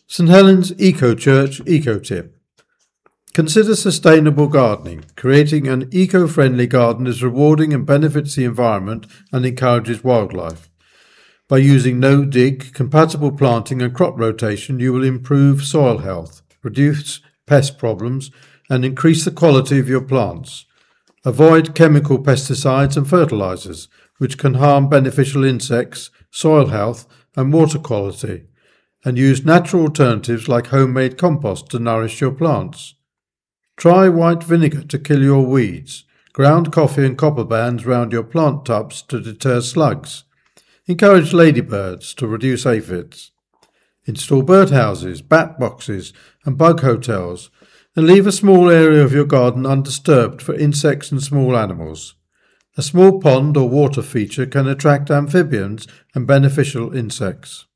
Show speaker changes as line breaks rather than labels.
St Helens Eco Church Eco Tip. Consider sustainable gardening. Creating an eco-friendly garden is rewarding and benefits the environment and encourages wildlife. By using no-dig, compatible planting and crop rotation, you will improve soil health, reduce pest problems, and increase the quality of your plants. Avoid chemical pesticides and fertilizers, which can harm beneficial insects, soil health, and water quality, and use natural alternatives like homemade compost to nourish your plants. Try white vinegar to kill your weeds. Ground coffee and copper bands round your plant tubs to deter slugs. Encourage ladybirds to reduce aphids. Install birdhouses, bat boxes and bug hotels, and leave a small area of your garden undisturbed for insects and small animals. A small pond or water feature can attract amphibians and beneficial insects.